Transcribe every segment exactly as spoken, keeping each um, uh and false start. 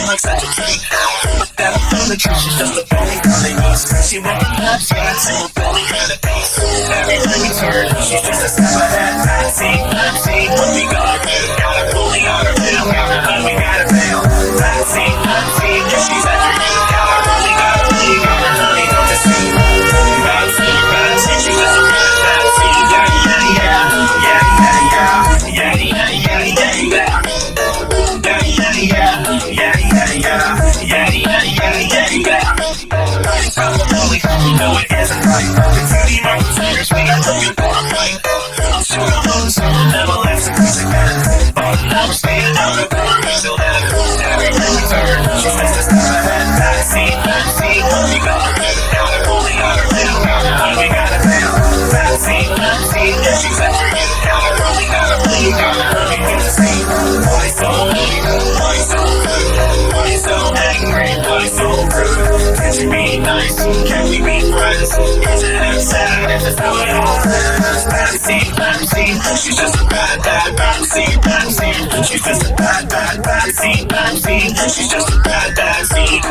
like such a treat. But that I'm from the truth, she's just a phony girl they use. She won't have shots, and will barely have a piece. Every time we turn, she's just a step ahead. Fancy, fancy, what we gotta do. Gotta fully on her bill, but we gotta fail. Fancy, fancy, if she's after you. Gotta really, gotta really, gotta really, don't just see. Fancy, fancy, she's just a bad fancy. Yeah, yeah, yeah, yeah, yeah, yeah, yeah, yeah, yeah, yeah, yeah. Yeah, yeah, yeah, yeah, yeah, yeah, yeah, yeah, yeah, yeah, yeah. Running from the bully, you know it isn't right. The beauty marketers, we got looking for a fight. I'm sure I'm losing some, never left some music again. But now we're staying out of the door, we still have it. Every time we turn, she's just a step ahead. Fancy, fancy, what we gotta do. Gotta fully on her bill, what we gotta fail. Fancy, fancy, if she's after you. Gotta really, gotta really, gotta really do the same. Why so mean? Why so rude? Why so angry? Why so rude? Can't you be nice? Can we be friends? Is it ever sad if it's how it all ends? Fancy, fancy, she's just a bad, bad, fancy, fancy. She's just a bad, bad, fancy, fancy. She's just a bad, bad scene.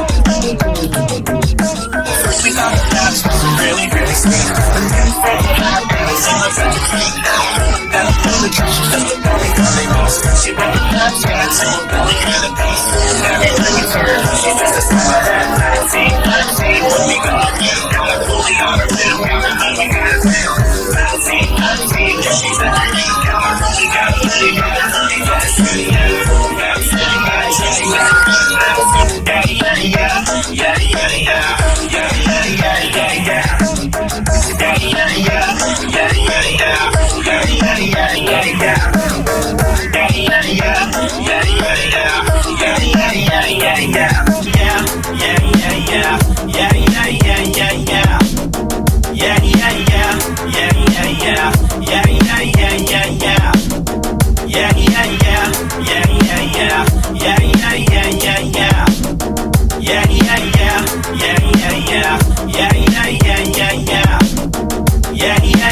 First we thought the past was really, really sweet. And then from the back, it seemed like such a treat. Then I feel the truth, she's just a phony girl they use. She won't have chance, and will barely have a piece. Every time we turn, she's just a step ahead. Fancy, fancy, what we gotta do. Gotta fully on her bill, but we gotta fail. Fancy, fancy, if she's after you. Gotta really, gotta really, gotta really, gotta see you. Fancy, fancy, yeah, yeah, yeah, yeah, yeah, yeah, yeah, yeah, yeah, yeah, yeah, yeah. Yeah, yeah, yeah, yeah, yeah, yeah, yeah, yeah, yeah, yeah, yeah. Yeah, yeah, yeah, yeah, yeah, yeah, yeah, yeah, yeah, yeah, yeah. Yeah, yeah, yeah, yeah, yeah, yeah, yeah, yeah, yeah. Yeah, yeah, yeah, yeah, yeah, yeah, yeah, yeah, yeah, yeah, yeah. Yeah, yeah, yeah, yeah, yeah, yeah, yeah, yeah, yeah, yeah, yeah. Yeah, yeah, yeah, yeah, yeah, yeah, yeah, yeah, yeah, yeah, yeah. Yeah, yeah.